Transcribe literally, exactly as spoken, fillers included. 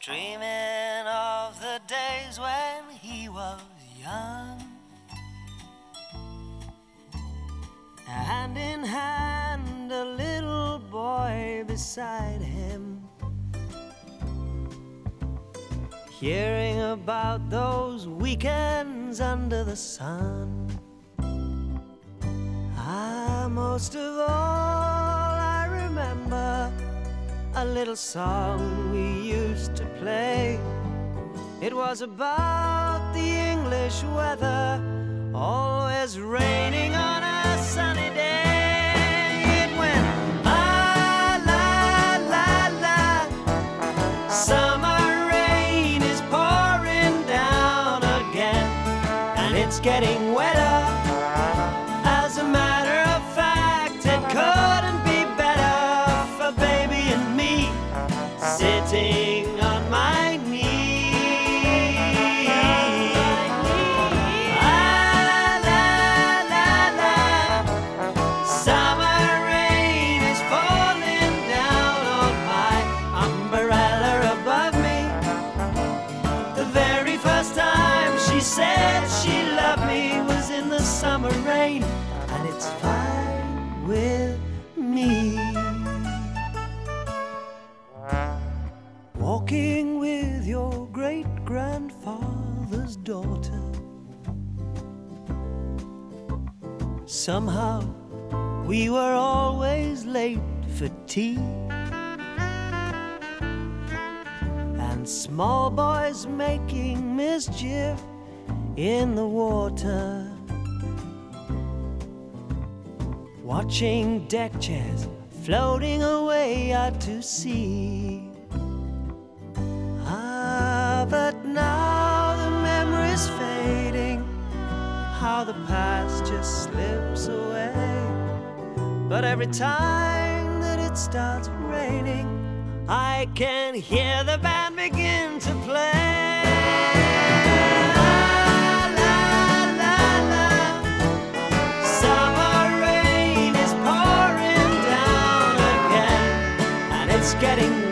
dreaming of the days when he was young. Hand in hand, a little boy beside him, hearing about those weekends under the sun. Ah, most of all, I remember a little song we used to play. It was about the English weather, always raining on a sunny day. It went la la la la, summer rain is pouring down again, and it's getting wetter. As a matter of fact, it couldn't be better for baby and me, sitting on my knee. Ah, la, la, la. Summer rain is falling down on my umbrella above me. The very first time she said she loved me was in the summer rain, and it's fine with me. Walking with your great-grandfather's daughter, somehow we were always late for tea, and small boys making mischief in the water, watching deck chairs floating away out to sea. Ah, but now the memory's fading, how the past just slips away. But every time that it starts raining, I can hear the band begin to play. La, la, la, la. Summer rain is pouring down again, and it's getting